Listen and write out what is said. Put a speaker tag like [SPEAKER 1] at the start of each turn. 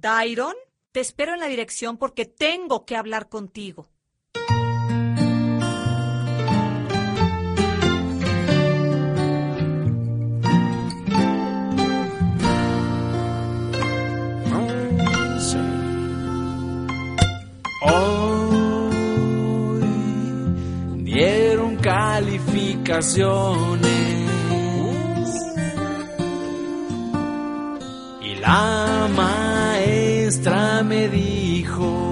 [SPEAKER 1] Tyron, te espero en la dirección porque tengo que hablar contigo.
[SPEAKER 2] Hoy dieron calificaciones y la maestra me dijo: